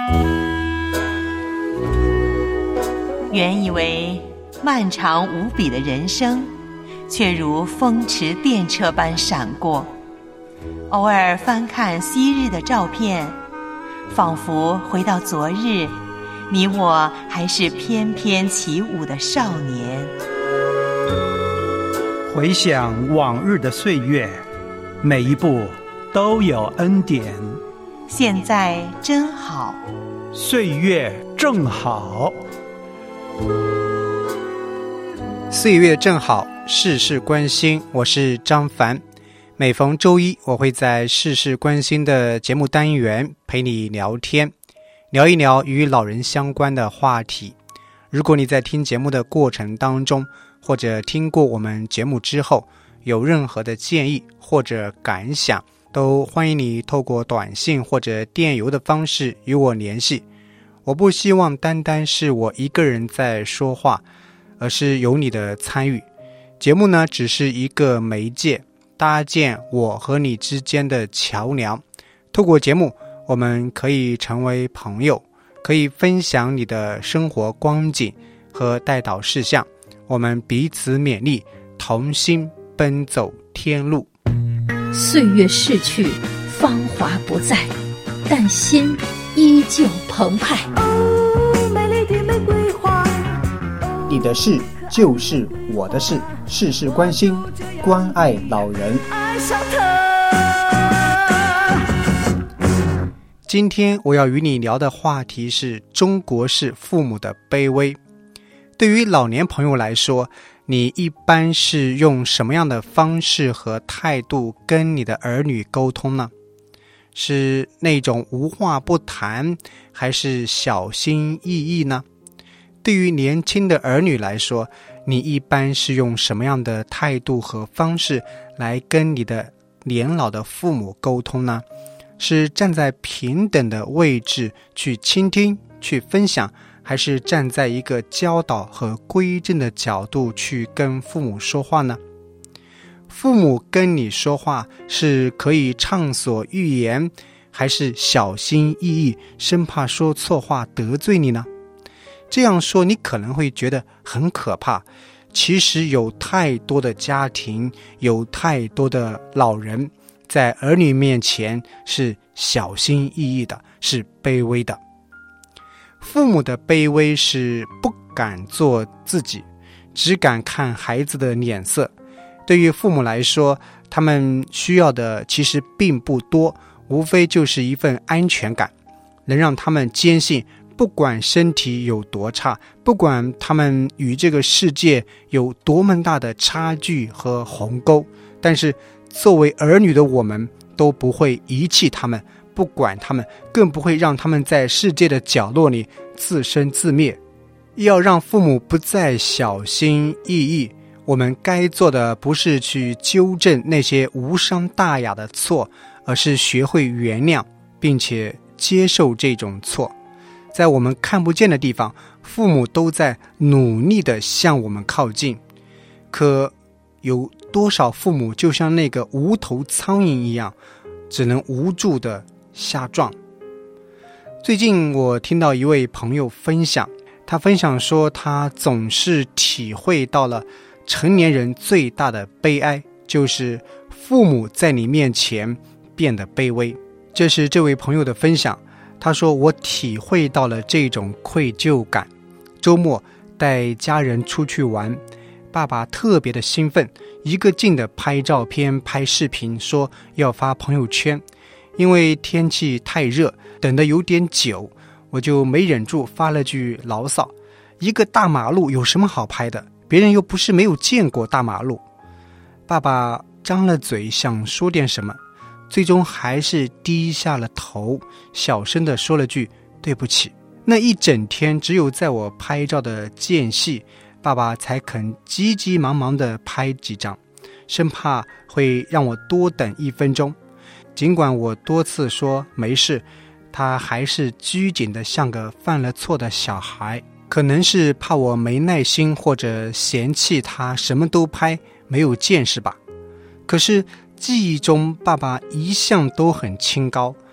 原以为漫长无比的人生，却如风驰电掣般闪过。偶尔翻看昔日的照片，仿佛回到昨日，你我还是翩翩起舞的少年。 回想往日的岁月，每一步都有恩典。 现在真好， 岁月正好。 岁月正好，事事关心。我是张凡，每逢周一我会在事事关心的节目单元陪你聊天，聊一聊与老人相关的话题。如果你在听节目的过程当中，或者听过我们节目之后，有任何的建议或者感想，都欢迎你透过短信或者电邮的方式与我联系。我不希望单单是我一个人在说话，而是有你的参与。节目呢，只是一个媒介，搭建我和你之间的桥梁。透过节目，我们可以成为朋友，可以分享你的生活光景和代祷事项，我们彼此勉励，同心奔走天路。 岁月逝去，芳华不再，但心依旧澎湃。 美丽的玫瑰花， 你的事就是我的事，事事关心，关爱老人。 爱上他。 今天我要与你聊的话题是中国式父母的卑微。对于老年朋友来说，你一般是用什么样的方式和态度跟你的儿女沟通呢？是那种无话不谈，还是小心翼翼呢？对于年轻的儿女来说，你一般是用什么样的态度和方式来跟你的年老的父母沟通呢？是站在平等的位置去倾听、去分享，还是站在一个教导和规正的角度去跟父母说话呢？父母跟你说话是可以畅所欲言，还是小心翼翼，生怕说错话得罪你呢？这样说你可能会觉得很可怕，其实有太多的家庭，有太多的老人在儿女面前是小心翼翼的，是卑微的。父母的卑微是不敢做自己，只敢看孩子的脸色。对于父母来说，他们需要的其实并不多，无非就是一份安全感，能让他们坚信，不管身体有多差，不管他们与这个世界有多么大的差距和鸿沟，但是作为儿女的我们都不会遗弃他们，不管他们，更不会让他们在世界的角落里自生自灭。要让父母不再小心翼翼，我们该做的不是去纠正那些无伤大雅的错，而是学会原谅，并且接受这种错。在我们看不见的地方，父母都在努力地向我们靠近，可有多少父母就像那个无头苍蝇一样，只能无助地瞎撞。最近我听到一位朋友分享，他分享说，他总是体会到了成年人最大的悲哀，就是父母在你面前变得卑微。这是这位朋友的分享，他说，我体会到了这种愧疚感。周末带家人出去玩，爸爸特别的兴奋，一个劲的拍照片拍视频，说要发朋友圈。因为天气太热，等得有点久，我就没忍住发了句牢骚，一个大马路有什么好拍的，别人又不是没有见过大马路。爸爸张了嘴想说点什么，最终还是低下了头，小声地说了句对不起。那一整天只有在我拍照的间隙，爸爸才肯急急忙忙地拍几张，生怕会让我多等1分钟。尽管我多次说没事，他还是拘谨地像个犯了错的小孩，可能是怕我没耐心，或者嫌弃他什么都拍，没有见识吧。可是记忆中爸爸一向都很清高，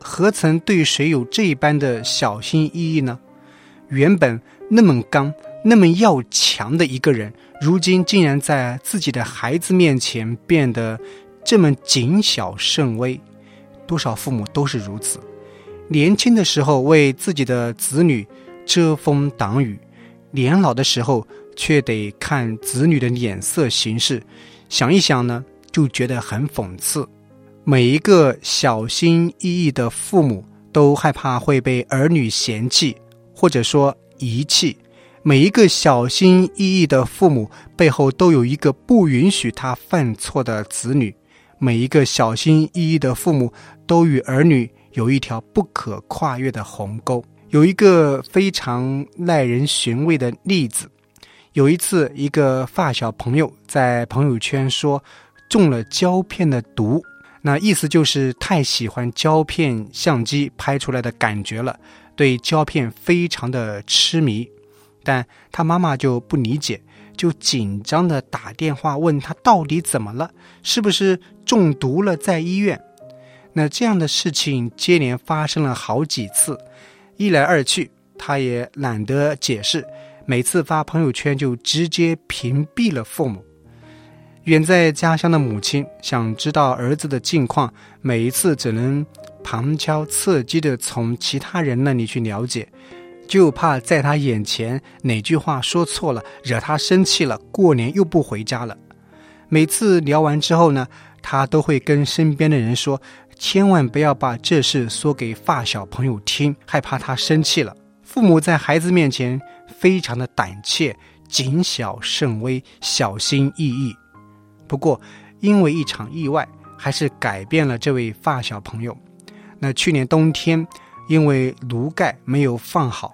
何曾对谁有这般的小心翼翼呢？原本那么刚那么要强的一个人，如今竟然在自己的孩子面前变得这么谨小慎微。多少父母都是如此，年轻的时候为自己的子女遮风挡雨，年老的时候却得看子女的脸色行事，想一想呢，就觉得很讽刺。每一个小心翼翼的父母都害怕会被儿女嫌弃，或者说遗弃。每一个小心翼翼的父母背后都有一个不允许他犯错的子女，每一个小心翼翼的父母都与儿女有一条不可跨越的鸿沟。有一个非常耐人寻味的例子，有一次一个发小朋友在朋友圈说中了胶片的毒，那意思就是太喜欢胶片相机拍出来的感觉了，对胶片非常的痴迷。但他妈妈就不理解，就紧张的打电话问他到底怎么了，是不是中毒了在医院。那这样的事情接连发生了好几次，一来二去他也懒得解释，每次发朋友圈就直接屏蔽了父母。远在家乡的母亲想知道儿子的近况，每一次只能旁敲侧击地从其他人那里去了解，就怕在他眼前哪句话说错了，惹他生气了，过年又不回家了。每次聊完之后呢，他都会跟身边的人说，千万不要把这事说给发小朋友听，害怕他生气了。父母在孩子面前非常的胆怯，谨小慎微，小心翼翼。不过因为一场意外，还是改变了这位发小朋友。那去年冬天因为炉盖没有放好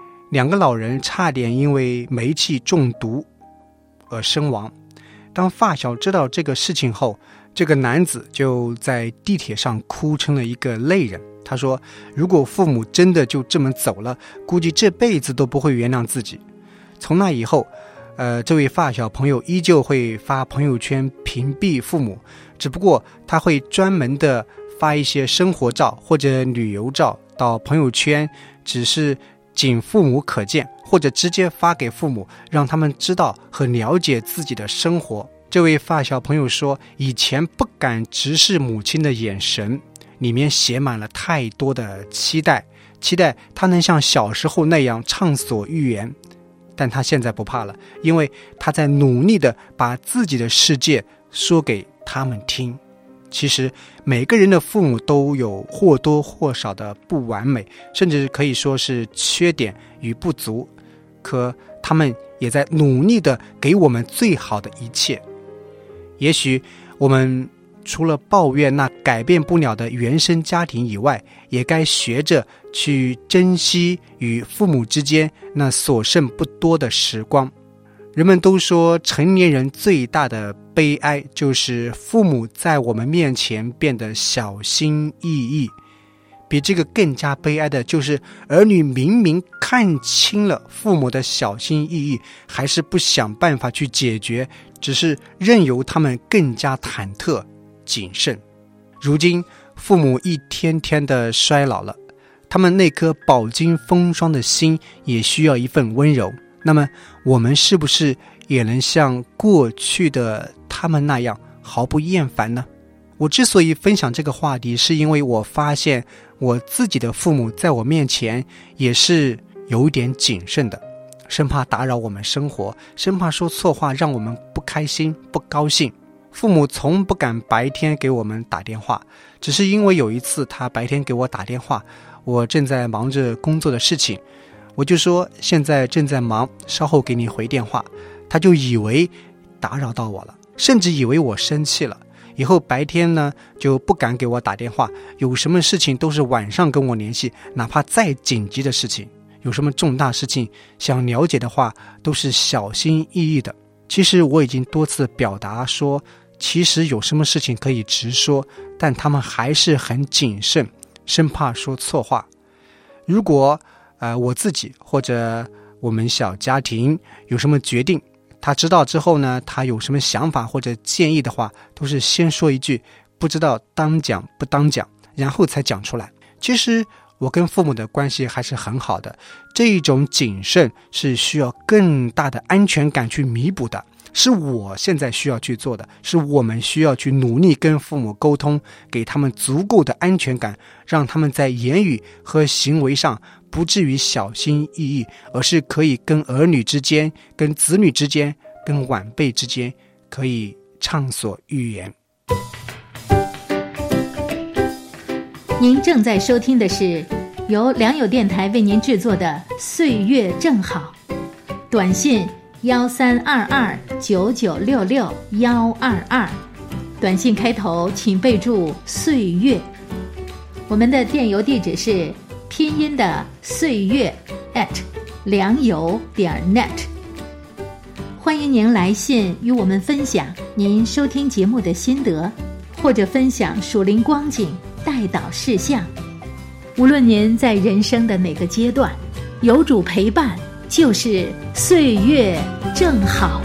，2个老人差点因为煤气中毒而身亡。当发小知道这个事情后，这个男子就在地铁上哭成了一个泪人。他说，如果父母真的就这么走了，估计这辈子都不会原谅自己。从那以后这位发小朋友依旧会发朋友圈屏蔽父母，只不过他会专门的发一些生活照或者旅游照到朋友圈，只是仅父母可见，或者直接发给父母，让他们知道和了解自己的生活。这位发小朋友说，以前不敢直视母亲的眼神，里面写满了太多的期待他能像小时候那样畅所欲言。但他现在不怕了，因为他在努力地把自己的世界说给他们听。其实每个人的父母都有或多或少的不完美，甚至可以说是缺点与不足，可他们也在努力地给我们最好的一切。也许我们除了抱怨那改变不了的原生家庭以外，也该学着去珍惜与父母之间那所剩不多的时光。人们都说成年人最大的悲哀就是父母在我们面前变得小心翼翼，比这个更加悲哀的就是儿女明明看清了父母的小心翼翼，还是不想办法去解决，只是任由他们更加忐忑谨慎。如今父母一天天的衰老了，他们那颗饱经风霜的心也需要一份温柔。那么我们是不是也能像过去的他们那样毫不厌烦呢？我之所以分享这个话题，是因为我发现我自己的父母在我面前也是有点谨慎的，生怕打扰我们生活，生怕说错话让我们不开心不高兴。父母从不敢白天给我们打电话，只是因为有一次他白天给我打电话，我正在忙着工作的事情，我就说现在正在忙，稍后给你回电话。他就以为打扰到我了，甚至以为我生气了，以后白天呢就不敢给我打电话，有什么事情都是晚上跟我联系，哪怕再紧急的事情，有什么重大事情想了解的话，都是小心翼翼的。其实我已经多次表达说，其实有什么事情可以直说，但他们还是很谨慎，生怕说错话。如果我自己或者我们小家庭有什么决定，他知道之后呢，他有什么想法或者建议的话，都是先说一句不知道当讲不当讲，然后才讲出来。 其实我跟父母的关系还是很好的，这一种谨慎是需要更大的安全感去弥补的，是我现在需要去做的，是我们需要去努力跟父母沟通，给他们足够的安全感，让他们在言语和行为上不至于小心翼翼，而是可以跟儿女之间、跟子女之间、跟晚辈之间可以畅所欲言。 您正在收听的是由良友电台为您制作的《岁月正好》，短信132299662122，短信开头请备注岁月。我们的电邮地址是拼音的岁月良友.net。欢迎您来信与我们分享您收听节目的心得，或者分享属灵光景、代祷事项。无论您在人生的哪个阶段，有主陪伴就是岁月正好。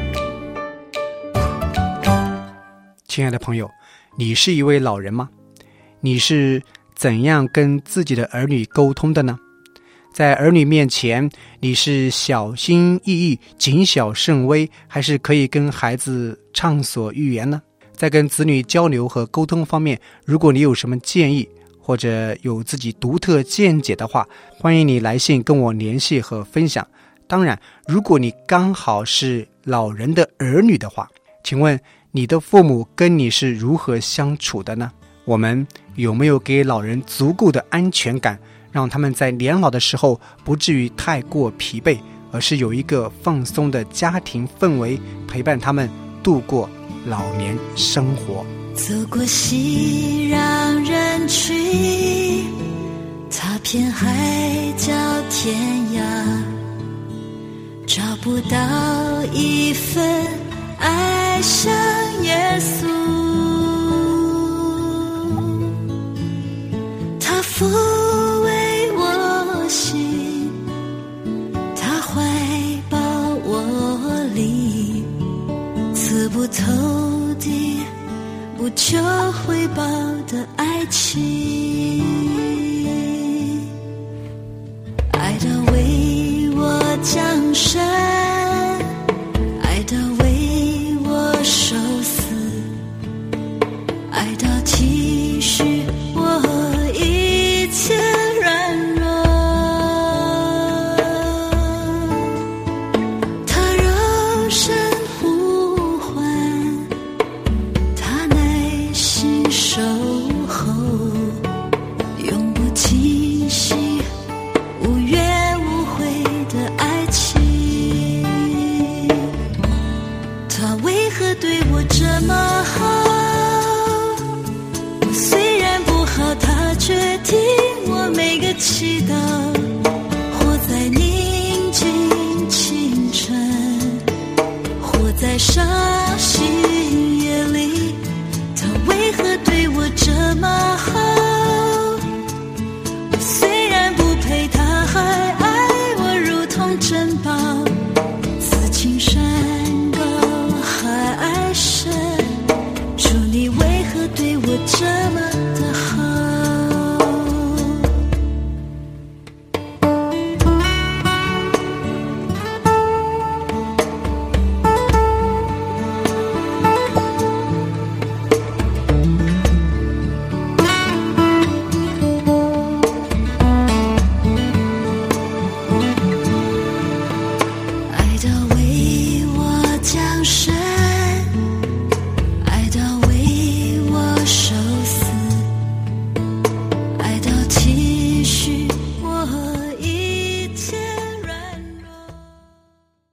亲爱的朋友，你是一位老人吗？你是怎样跟自己的儿女沟通的呢？在儿女面前，你是小心翼翼、谨小慎微，还是可以跟孩子畅所欲言呢？在跟子女交流和沟通方面，如果你有什么建议，或者有自己独特见解的话，欢迎你来信跟我联系和分享。当然，如果你刚好是老人的儿女的话，请问你的父母跟你是如何相处的呢？我们有没有给老人足够的安全感，让他们在年老的时候不至于太过疲惫，而是有一个放松的家庭氛围陪伴他们度过老年生活？ 走过熙攘人群，踏遍海角天涯，找不到一份爱像耶稣。他抚慰我心，他怀抱我里，刺不透的不求回报的爱情，爱的为我降生，爱的为我受死，爱到体恤我一切软弱，他柔声呼唤，他耐心守候，永不停息，无怨无悔的爱情。他为何对我这么好？我虽然不好，他却听我每个祈